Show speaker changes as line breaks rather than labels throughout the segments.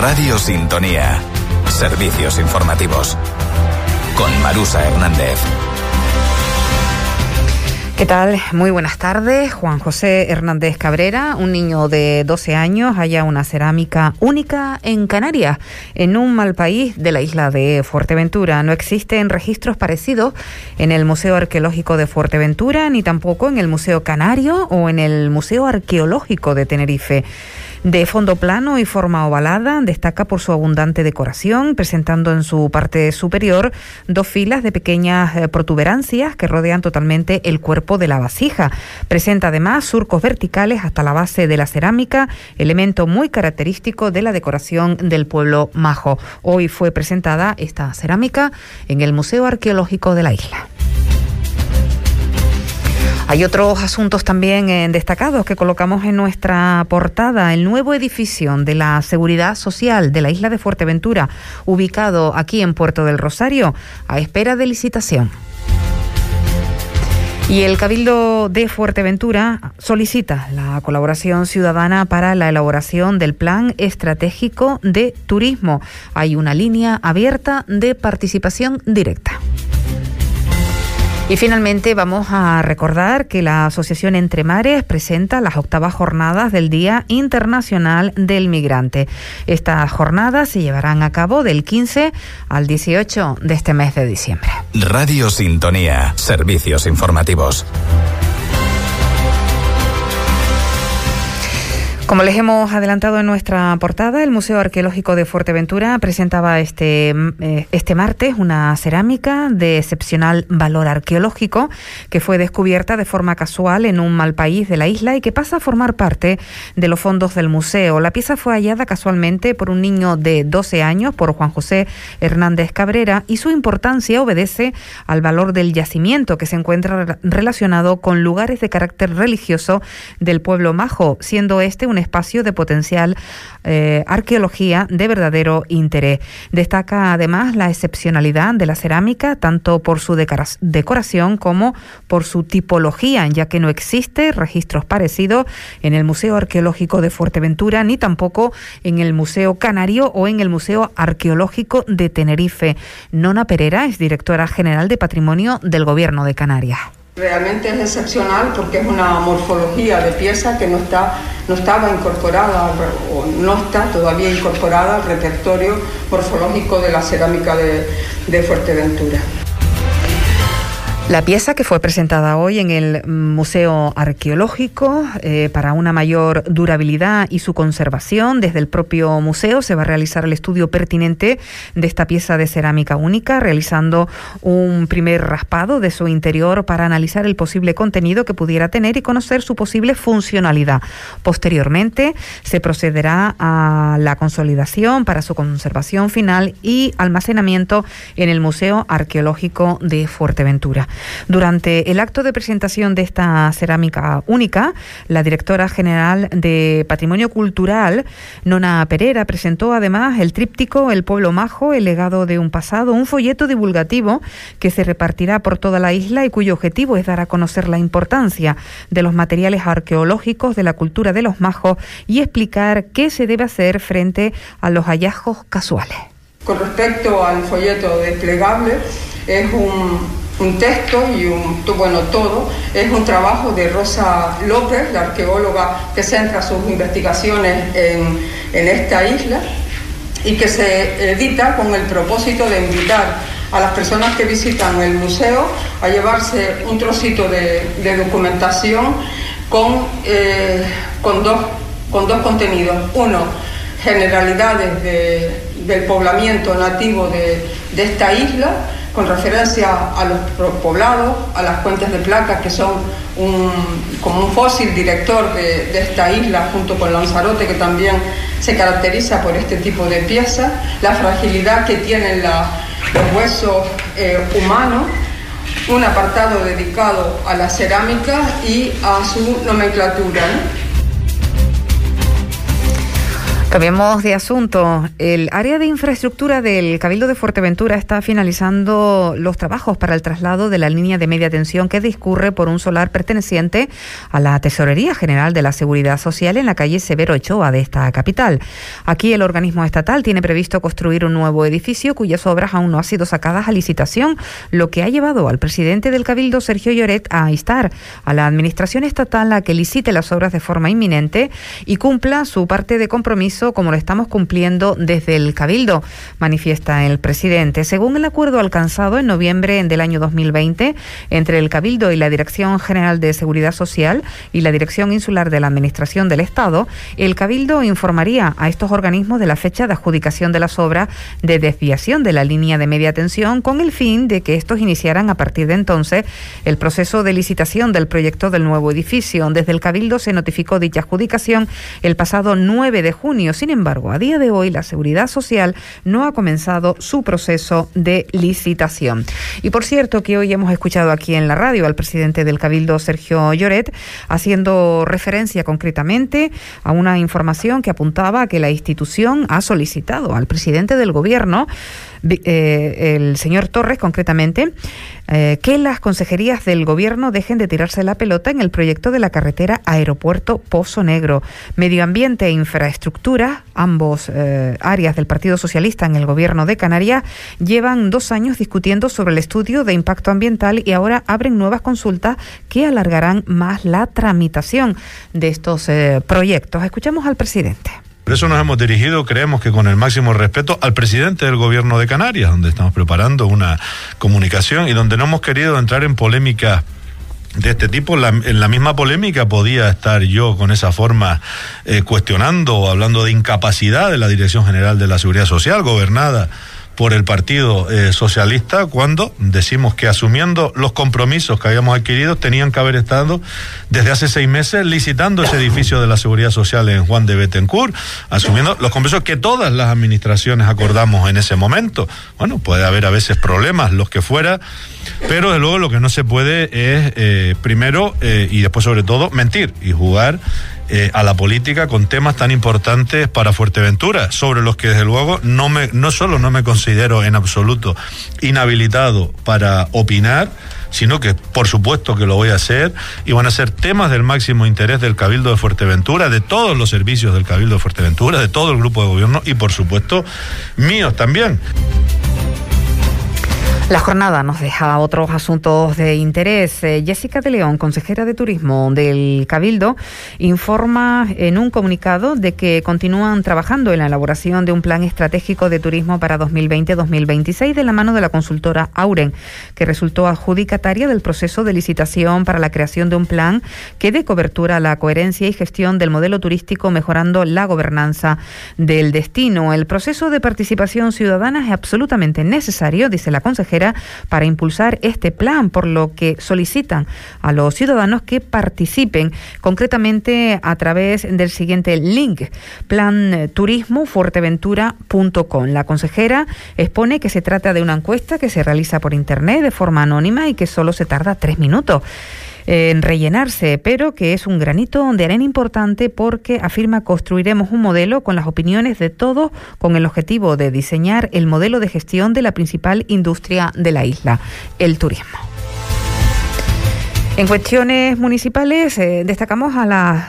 Radio Sintonía. Servicios informativos. Con Marusa Hernández.
¿Qué tal? Muy buenas tardes. Juan José Hernández Cabrera, un niño de 12 años, halla una cerámica única en Canarias, en un mal país de la isla de Fuerteventura. No existen registros parecidos en el Museo Arqueológico de Fuerteventura, ni tampoco en el Museo Canario o en el Museo Arqueológico de Tenerife. De fondo plano y forma ovalada, destaca por su abundante decoración, presentando en su parte superior 2 filas de pequeñas protuberancias que rodean totalmente el cuerpo de la vasija. Presenta además surcos verticales hasta la base de la cerámica, elemento muy característico de la decoración del pueblo majo. Hoy fue presentada esta cerámica en el Museo Arqueológico de la isla. Hay otros asuntos también destacados que colocamos en nuestra portada. El nuevo edificio de la Seguridad Social de la isla de Fuerteventura, ubicado aquí en Puerto del Rosario, a espera de licitación. Y el Cabildo de Fuerteventura solicita la colaboración ciudadana para la elaboración del Plan Estratégico de Turismo. Hay una línea abierta de participación directa. Y finalmente vamos a recordar que la Asociación Entre Mares presenta las 8ª jornadas del Día Internacional del Migrante. Estas jornadas se llevarán a cabo del 15 al 18 de este mes de diciembre.
Radio Sintonía. Servicios informativos.
Como les hemos adelantado en nuestra portada, el Museo Arqueológico de Fuerteventura presentaba este martes una cerámica de excepcional valor arqueológico que fue descubierta de forma casual en un mal país de la isla y que pasa a formar parte de los fondos del museo. La pieza fue hallada casualmente por un niño de 12 años, por Juan José Hernández Cabrera, y su importancia obedece al valor del yacimiento que se encuentra relacionado con lugares de carácter religioso del pueblo majo, siendo este un espacio de potencial arqueología de verdadero interés. Destaca además la excepcionalidad de la cerámica, tanto por su decoración como por su tipología, ya que no existe registros parecidos en el Museo Arqueológico de Fuerteventura, ni tampoco en el Museo Canario o en el Museo Arqueológico de Tenerife. Nona Pereira es directora general de Patrimonio del Gobierno de Canarias.
Realmente es excepcional porque es una morfología de pieza que no estaba incorporada o no está todavía incorporada al repertorio morfológico de la cerámica de Fuerteventura.
La pieza que fue presentada hoy en el Museo Arqueológico para una mayor durabilidad y su conservación, desde el propio museo se va a realizar el estudio pertinente de esta pieza de cerámica única, realizando un primer raspado de su interior para analizar el posible contenido que pudiera tener y conocer su posible funcionalidad. Posteriormente se procederá a la consolidación para su conservación final y almacenamiento en el Museo Arqueológico de Fuerteventura. Durante el acto de presentación de esta cerámica única, la directora general de Patrimonio Cultural, Nona Pereira, presentó además el tríptico El Pueblo Majo, el legado de un pasado, un folleto divulgativo que se repartirá por toda la isla y cuyo objetivo es dar a conocer la importancia de los materiales arqueológicos de la cultura de los majos y explicar qué se debe hacer frente a los hallazgos casuales.
Con respecto al folleto desplegable, es un texto y todo es un trabajo de Rosa López, la arqueóloga que centra sus investigaciones en esta isla y que se edita con el propósito de invitar a las personas que visitan el museo a llevarse un trocito de documentación con dos contenidos. Uno, generalidades del poblamiento nativo de esta isla, con referencia a los poblados, a las cuentas de placas, que son como un fósil director de esta isla, junto con Lanzarote, que también se caracteriza por este tipo de piezas, la fragilidad que tienen los huesos humanos, un apartado dedicado a la cerámica y a su nomenclatura, ¿no?
Cambiamos de asunto. El área de infraestructura del Cabildo de Fuerteventura está finalizando los trabajos para el traslado de la línea de media tensión que discurre por un solar perteneciente a la Tesorería General de la Seguridad Social en la calle Severo Ochoa de esta capital. Aquí el organismo estatal tiene previsto construir un nuevo edificio cuyas obras aún no han sido sacadas a licitación, lo que ha llevado al presidente del Cabildo, Sergio Lloret, a instar a la administración estatal a que licite las obras de forma inminente y cumpla su parte de compromiso como lo estamos cumpliendo desde el Cabildo, manifiesta el presidente. Según el acuerdo alcanzado en noviembre del año 2020 entre el Cabildo y la Dirección General de Seguridad Social y la Dirección Insular de la Administración del Estado, el Cabildo informaría a estos organismos de la fecha de adjudicación de las obras de desviación de la línea de media tensión con el fin de que estos iniciaran a partir de entonces el proceso de licitación del proyecto del nuevo edificio. Desde el Cabildo se notificó dicha adjudicación el pasado 9 de junio. Sin embargo, a día de hoy la Seguridad Social no ha comenzado su proceso de licitación. Y por cierto que hoy hemos escuchado aquí en la radio al presidente del Cabildo, Sergio Lloret, haciendo referencia concretamente a una información que apuntaba a que la institución ha solicitado al presidente del Gobierno, el señor Torres concretamente, que las consejerías del Gobierno dejen de tirarse la pelota en el proyecto de la carretera Aeropuerto Pozo Negro. Medio Ambiente e Infraestructura, ambos áreas del Partido Socialista en el Gobierno de Canarias, llevan 2 años discutiendo sobre el estudio de impacto ambiental y ahora abren nuevas consultas que alargarán más la tramitación de estos proyectos. Escuchamos al presidente.
Por eso nos hemos dirigido, creemos que con el máximo respeto, al presidente del Gobierno de Canarias, donde estamos preparando una comunicación y donde no hemos querido entrar en polémica de este tipo. En la misma polémica podía estar yo con esa forma cuestionando o hablando de incapacidad de la Dirección General de la Seguridad Social, gobernada por el Partido Socialista, cuando decimos que asumiendo los compromisos que habíamos adquirido tenían que haber estado desde hace 6 meses licitando ese edificio de la Seguridad Social en Juan de Betancourt, asumiendo los compromisos que todas las administraciones acordamos en ese momento. Bueno, puede haber a veces problemas, los que fuera, pero de luego lo que no se puede es primero y después sobre todo mentir y jugar a la política con temas tan importantes para Fuerteventura, sobre los que desde luego no solo no me considero en absoluto inhabilitado para opinar, sino que por supuesto que lo voy a hacer, y van a ser temas del máximo interés del Cabildo de Fuerteventura, de todos los servicios del Cabildo de Fuerteventura, de todo el grupo de gobierno y por supuesto míos también.
La jornada nos deja otros asuntos de interés. Jessica de León, consejera de Turismo del Cabildo, informa en un comunicado de que continúan trabajando en la elaboración de un plan estratégico de turismo para 2020-2026 de la mano de la consultora Auren, que resultó adjudicataria del proceso de licitación para la creación de un plan que dé cobertura a la coherencia y gestión del modelo turístico, mejorando la gobernanza del destino. El proceso de participación ciudadana es absolutamente necesario, dice la consejera, para impulsar este plan, por lo que solicitan a los ciudadanos que participen concretamente a través del siguiente link: planturismofuerteventura.com. La consejera expone que se trata de una encuesta que se realiza por internet de forma anónima y que solo se tarda 3 minutos en rellenarse, pero que es un granito de arena importante porque, afirma, construiremos un modelo con las opiniones de todos con el objetivo de diseñar el modelo de gestión de la principal industria de la isla, el turismo. En cuestiones municipales, destacamos a las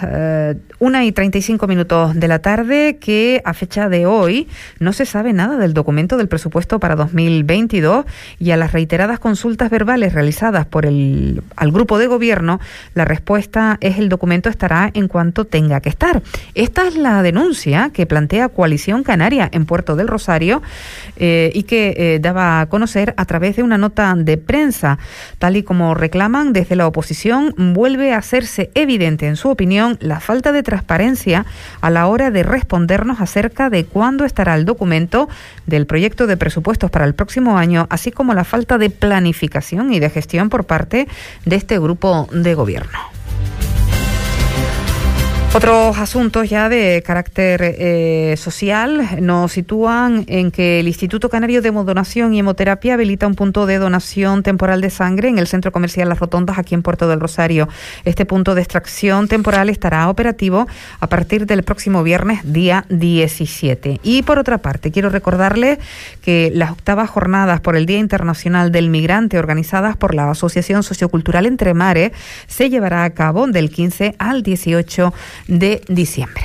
1:35 de la tarde que a fecha de hoy no se sabe nada del documento del presupuesto para 2022 y a las reiteradas consultas verbales realizadas al grupo de gobierno, la respuesta es: el documento estará en cuanto tenga que estar. Esta es la denuncia que plantea Coalición Canaria en Puerto del Rosario y que daba a conocer a través de una nota de prensa. Tal y como reclaman desde la oposición, vuelve a hacerse evidente, en su opinión, la falta de transparencia a la hora de respondernos acerca de cuándo estará el documento del proyecto de presupuestos para el próximo año, así como la falta de planificación y de gestión por parte de este grupo de gobierno. Otros asuntos ya de carácter social nos sitúan en que el Instituto Canario de Hemodonación y Hemoterapia habilita un punto de donación temporal de sangre en el Centro Comercial Las Rotondas, aquí en Puerto del Rosario. Este punto de extracción temporal estará operativo a partir del próximo viernes, día 17. Y por otra parte, quiero recordarles que las 8ª jornadas por el Día Internacional del Migrante, organizadas por la Asociación Sociocultural Entre Mares, se llevará a cabo del 15 al 18 de diciembre.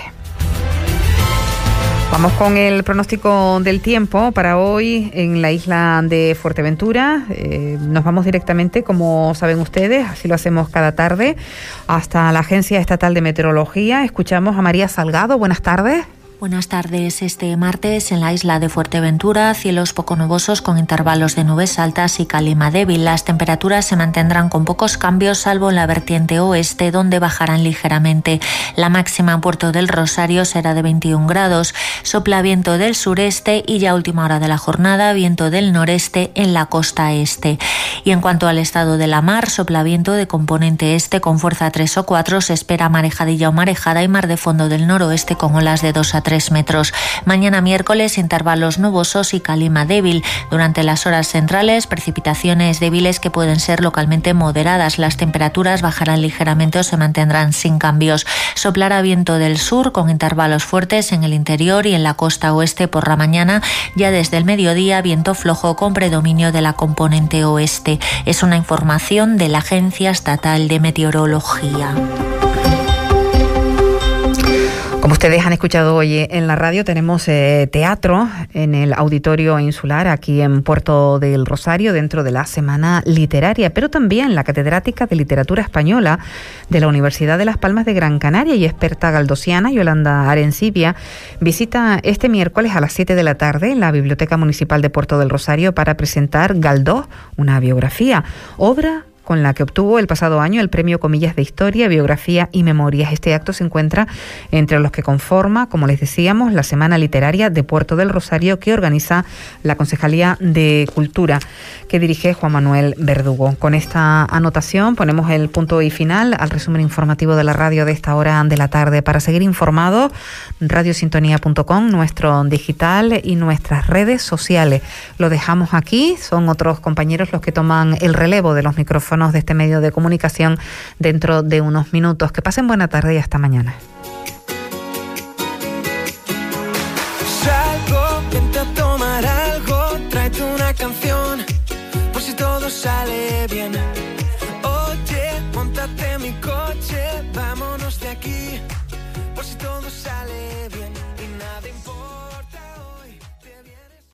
Vamos con el pronóstico del tiempo para hoy en la isla de Fuerteventura. Nos vamos directamente, como saben ustedes, así lo hacemos cada tarde, hasta la Agencia Estatal de Meteorología. Escuchamos a María Salgado. Buenas tardes.
Buenas tardes. Este martes en la isla de Fuerteventura, cielos poco nubosos con intervalos de nubes altas y calima débil. Las temperaturas se mantendrán con pocos cambios, salvo en la vertiente oeste, donde bajarán ligeramente. La máxima en Puerto del Rosario será de 21 grados. Sopla viento del sureste y ya a última hora de la jornada, viento del noreste en la costa este. Y en cuanto al estado de la mar, sopla viento de componente este con fuerza 3 o 4. Se espera marejadilla o marejada y mar de fondo del noroeste con olas de 2 a 3 metros. Mañana miércoles, intervalos nubosos y calima débil. Durante las horas centrales, precipitaciones débiles que pueden ser localmente moderadas. Las temperaturas bajarán ligeramente o se mantendrán sin cambios. Soplará viento del sur con intervalos fuertes en el interior y en la costa oeste por la mañana. Ya desde el mediodía, viento flojo con predominio de la componente oeste. Es una información de la Agencia Estatal de Meteorología.
Como ustedes han escuchado hoy en la radio, tenemos teatro en el Auditorio Insular aquí en Puerto del Rosario dentro de la Semana Literaria, pero también la catedrática de Literatura Española de la Universidad de Las Palmas de Gran Canaria y experta galdosiana Yolanda Arencibia visita este miércoles a las 7 de la tarde la Biblioteca Municipal de Puerto del Rosario para presentar Galdós, una biografía, obra con la que obtuvo el pasado año el Premio Comillas de Historia, Biografía y Memorias. Este acto se encuentra entre los que conforma, como les decíamos, la Semana Literaria de Puerto del Rosario que organiza la Concejalía de Cultura, que dirige Juan Manuel Verdugo. Con esta anotación ponemos el punto y final al resumen informativo de la radio de esta hora de la tarde. Para seguir informados, radiosintonía.com, nuestro digital y nuestras redes sociales. Lo dejamos aquí, son otros compañeros los que toman el relevo de los micrófonos de este medio de comunicación dentro de unos minutos. Que pasen buena tarde y hasta mañana.
Salgo, vente a tomar algo, tráete una canción, por si todo sale bien. Oye, móntate en mi coche, vámonos de aquí.